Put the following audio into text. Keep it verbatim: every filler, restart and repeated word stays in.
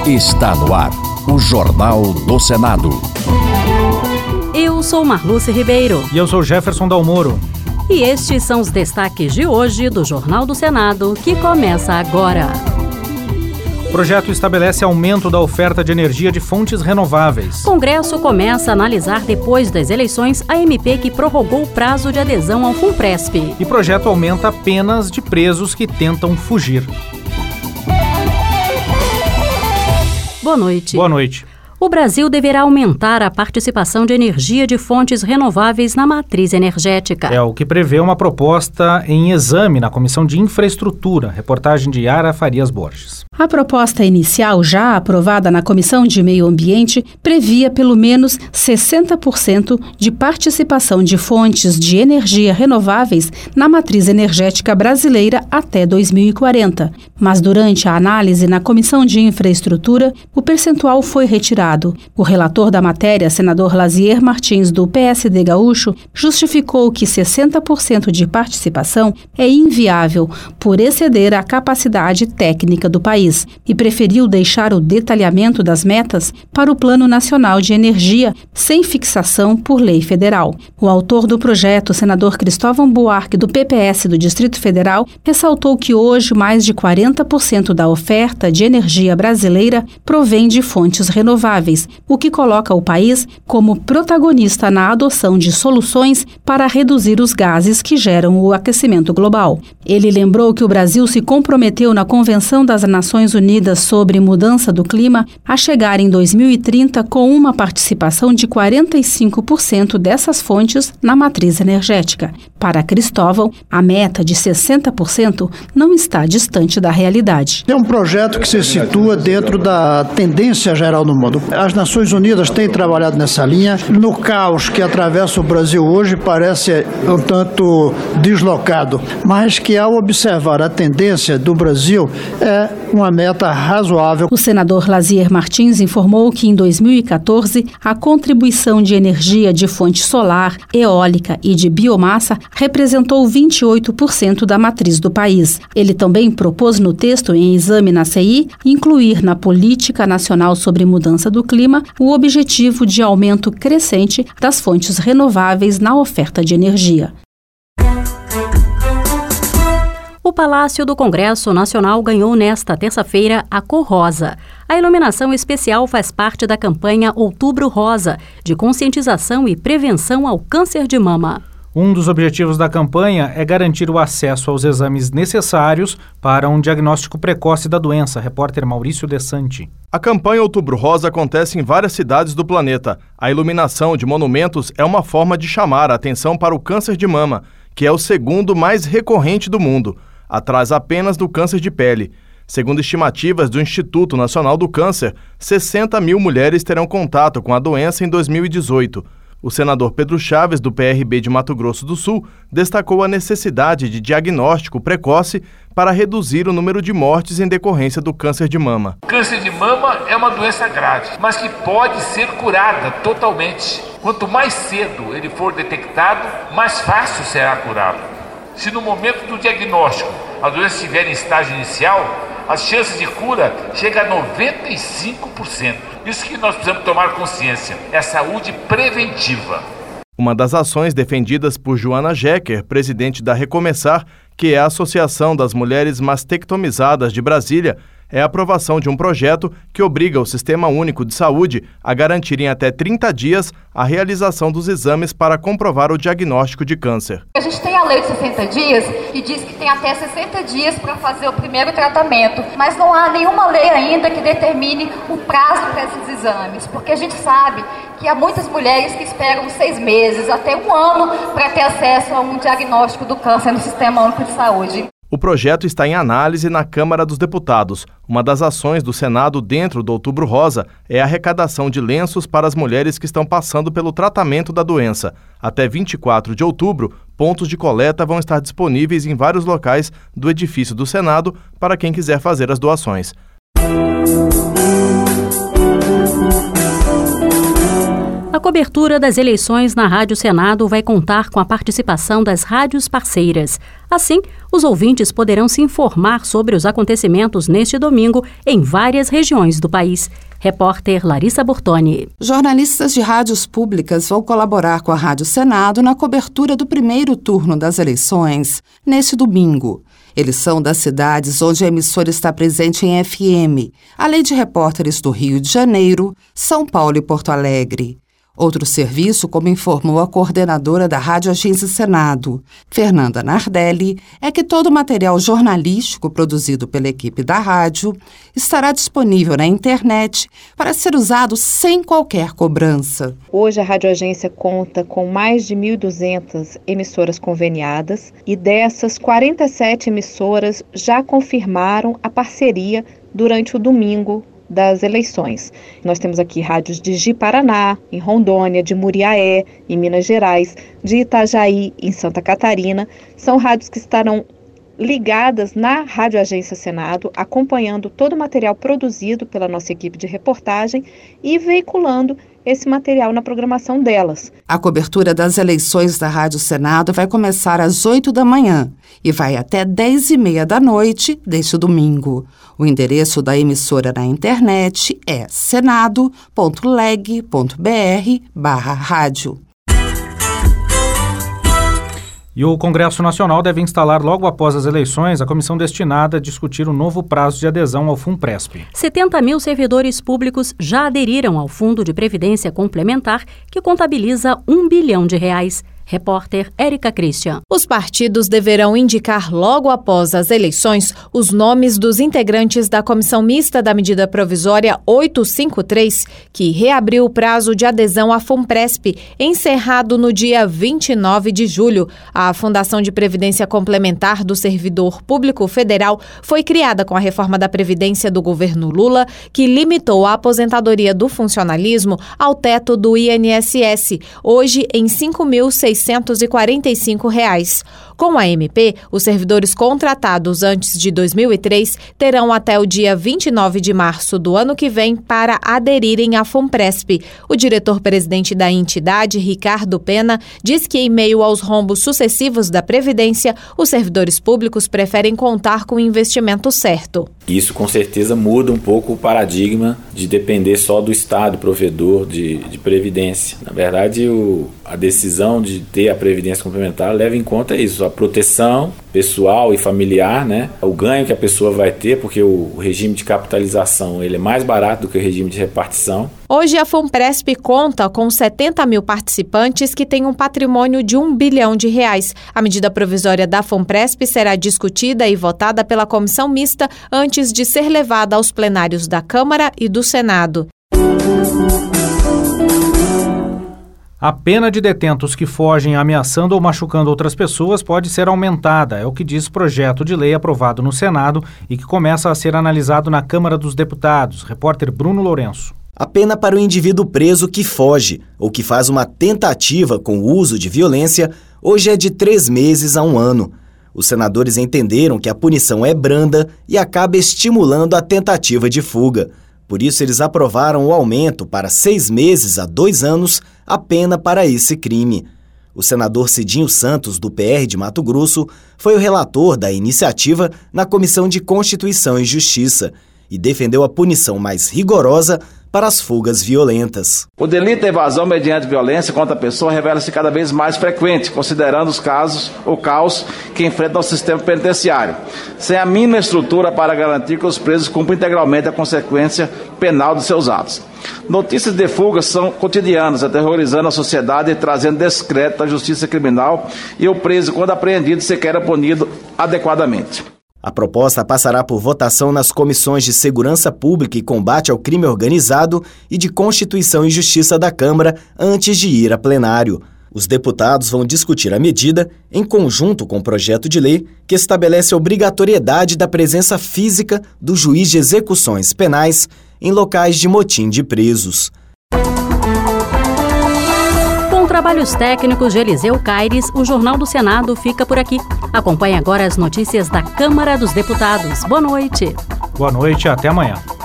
Está no ar o Jornal do Senado. Eu sou Marluce Ribeiro. E eu sou Jefferson Dalmoro. E estes são os destaques de hoje do Jornal do Senado, que começa agora. O projeto estabelece aumento da oferta de energia de fontes renováveis. Congresso começa a analisar depois das eleições a M P que prorrogou o prazo de adesão ao Funpresp. E projeto aumenta penas de presos que tentam fugir. Boa noite. Boa noite. O Brasil deverá aumentar a participação de energia de fontes renováveis na matriz energética. É o que prevê uma proposta em exame na Comissão de Infraestrutura. Reportagem de Yara Farias Borges. A proposta inicial, já aprovada na Comissão de Meio Ambiente, previa pelo menos sessenta por cento de participação de fontes de energia renováveis na matriz energética brasileira até dois mil e quarenta. Mas durante a análise na Comissão de Infraestrutura, o percentual foi retirado. O relator da matéria, senador Lazier Martins, do P S D gaúcho, justificou que sessenta por cento de participação é inviável por exceder a capacidade técnica do país e preferiu deixar o detalhamento das metas para o Plano Nacional de Energia, sem fixação por lei federal. O autor do projeto, senador Cristóvão Buarque, do P P S do Distrito Federal, ressaltou que hoje mais de quarenta por cento da oferta de energia brasileira provém de fontes renováveis, o que coloca o país como protagonista na adoção de soluções para reduzir os gases que geram o aquecimento global. Ele lembrou que o Brasil se comprometeu na Convenção das Nações Unidas sobre Mudança do Clima a chegar em dois mil e trinta com uma participação de quarenta e cinco por cento dessas fontes na matriz energética. Para Cristóvão, a meta de sessenta por cento não está distante da realidade. É um projeto que se situa dentro da tendência geral no mundo. As Nações Unidas têm trabalhado nessa linha. No caos que atravessa o Brasil hoje, parece um tanto deslocado, mas que ao observar a tendência do Brasil, é uma meta razoável. O senador Lazier Martins informou que em dois mil e quatorze, a contribuição de energia de fonte solar, eólica e de biomassa representou vinte e oito por cento da matriz do país. Ele também propôs no texto em exame na C I incluir na Política Nacional sobre Mudança do Clima o objetivo de aumento crescente das fontes renováveis na oferta de energia. O Palácio do Congresso Nacional ganhou nesta terça-feira a cor rosa. A iluminação especial faz parte da campanha Outubro Rosa, de conscientização e prevenção ao câncer de mama. Um dos objetivos da campanha é garantir o acesso aos exames necessários para um diagnóstico precoce da doença. Repórter Maurício Dessanti. A campanha Outubro Rosa acontece em várias cidades do planeta. A iluminação de monumentos é uma forma de chamar a atenção para o câncer de mama, que é o segundo mais recorrente do mundo, atrás apenas do câncer de pele. Segundo estimativas do Instituto Nacional do Câncer, sessenta mil mulheres terão contato com a doença em dois mil e dezoito. O senador Pedro Chaves, do P R B de Mato Grosso do Sul, destacou a necessidade de diagnóstico precoce para reduzir o número de mortes em decorrência do câncer de mama. O câncer de mama é uma doença grave, mas que pode ser curada totalmente. Quanto mais cedo ele for detectado, mais fácil será curá-lo. Se no momento do diagnóstico a doença estiver em estágio inicial, as chances de cura chegam a noventa e cinco por cento. Isso que nós precisamos tomar consciência, é saúde preventiva. Uma das ações defendidas por Joana Jecker, presidente da Recomeçar, que é a Associação das Mulheres Mastectomizadas de Brasília, é a aprovação de um projeto que obriga o Sistema Único de Saúde a garantir em até trinta dias a realização dos exames para comprovar o diagnóstico de câncer. A gente tem a lei de sessenta dias que diz que tem até sessenta dias para fazer o primeiro tratamento, mas não há nenhuma lei ainda que determine o prazo para esses exames, porque a gente sabe que há muitas mulheres que esperam seis meses, até um ano, para ter acesso a um diagnóstico do câncer no Sistema Único de Saúde. O projeto está em análise na Câmara dos Deputados. Uma das ações do Senado dentro do Outubro Rosa é a arrecadação de lenços para as mulheres que estão passando pelo tratamento da doença. Até vinte e quatro de outubro, pontos de coleta vão estar disponíveis em vários locais do edifício do Senado para quem quiser fazer as doações. A cobertura das eleições na Rádio Senado vai contar com a participação das rádios parceiras. Assim, os ouvintes poderão se informar sobre os acontecimentos neste domingo em várias regiões do país. Repórter Larissa Bortoni. Jornalistas de rádios públicas vão colaborar com a Rádio Senado na cobertura do primeiro turno das eleições, neste domingo. Eles são das cidades onde a emissora está presente em F M, além de repórteres do Rio de Janeiro, São Paulo e Porto Alegre. Outro serviço, como informou a coordenadora da Rádio Agência Senado, Fernanda Nardelli, é que todo o material jornalístico produzido pela equipe da rádio estará disponível na internet para ser usado sem qualquer cobrança. Hoje a Rádio Agência conta com mais de mil e duzentas emissoras conveniadas e dessas, quarenta e sete emissoras já confirmaram a parceria durante o domingo das eleições. Nós temos aqui rádios de Ji-Paraná, em Rondônia, de Muriaé, em Minas Gerais, de Itajaí, em Santa Catarina. São rádios que estarão ligadas na Rádio Agência Senado, acompanhando todo o material produzido pela nossa equipe de reportagem e veiculando esse material na programação delas. A cobertura das eleições da Rádio Senado vai começar às oito da manhã e vai até dez e meia da noite deste domingo. O endereço da emissora na internet é senado ponto leg ponto br barra rádio. E o Congresso Nacional deve instalar logo após as eleições a comissão destinada a discutir o novo prazo de adesão ao FUNPRESP. setenta mil servidores públicos já aderiram ao Fundo de Previdência Complementar, que contabiliza um bilhão de reais. Repórter Érica Christian. Os partidos deverão indicar logo após as eleições os nomes dos integrantes da Comissão Mista da Medida Provisória oitocentos e cinquenta e três, que reabriu o prazo de adesão à FUNPRESP, encerrado no dia vinte e nove de julho. A Fundação de Previdência Complementar do Servidor Público Federal foi criada com a reforma da Previdência do governo Lula, que limitou a aposentadoria do funcionalismo ao teto do I N S S, hoje em cinco mil seiscentos e quarenta e cinco reais. Com a M P, os servidores contratados antes de dois mil e três terão até o dia vinte e nove de março do ano que vem para aderirem à FUNPRESP. O diretor-presidente da entidade, Ricardo Pena, diz que em meio aos rombos sucessivos da Previdência, os servidores públicos preferem contar com o investimento certo. Isso com certeza muda um pouco o paradigma de depender só do Estado provedor de, de Previdência. Na verdade, o, a decisão de ter a Previdência Complementar leva em conta isso, a proteção pessoal e familiar, né? O ganho que a pessoa vai ter, porque o, o regime de capitalização ele é mais barato do que o regime de repartição. Hoje a FUNPRESP conta com setenta mil participantes que têm um patrimônio de um bilhão de reais. A medida provisória da FUNPRESP será discutida e votada pela comissão mista antes de ser levada aos plenários da Câmara e do Senado. A pena de detentos que fogem ameaçando ou machucando outras pessoas pode ser aumentada, é o que diz o projeto de lei aprovado no Senado e que começa a ser analisado na Câmara dos Deputados. Repórter Bruno Lourenço. A pena para o indivíduo preso que foge ou que faz uma tentativa com o uso de violência hoje é de três meses a um ano. Os senadores entenderam que a punição é branda e acaba estimulando a tentativa de fuga. Por isso, eles aprovaram o aumento para seis meses a dois anos a pena para esse crime. O senador Cidinho Santos, do P R de Mato Grosso, foi o relator da iniciativa na Comissão de Constituição e Justiça e defendeu a punição mais rigorosa para as fugas violentas. O delito de evasão mediante violência contra a pessoa revela-se cada vez mais frequente, considerando os casos, o caos que enfrenta o sistema penitenciário, sem a mínima estrutura para garantir que os presos cumprem integralmente a consequência penal de seus atos. Notícias de fugas são cotidianas, aterrorizando a sociedade e trazendo descrédito à justiça criminal, e o preso, quando apreendido, sequer é punido adequadamente. A proposta passará por votação nas comissões de Segurança Pública e Combate ao Crime Organizado e de Constituição e Justiça da Câmara antes de ir a plenário. Os deputados vão discutir a medida em conjunto com o projeto de lei que estabelece a obrigatoriedade da presença física do juiz de execuções penais em locais de motim de presos. Com trabalhos técnicos de Eliseu Caires, o Jornal do Senado fica por aqui. Acompanhe agora as notícias da Câmara dos Deputados. Boa noite. Boa noite e até amanhã.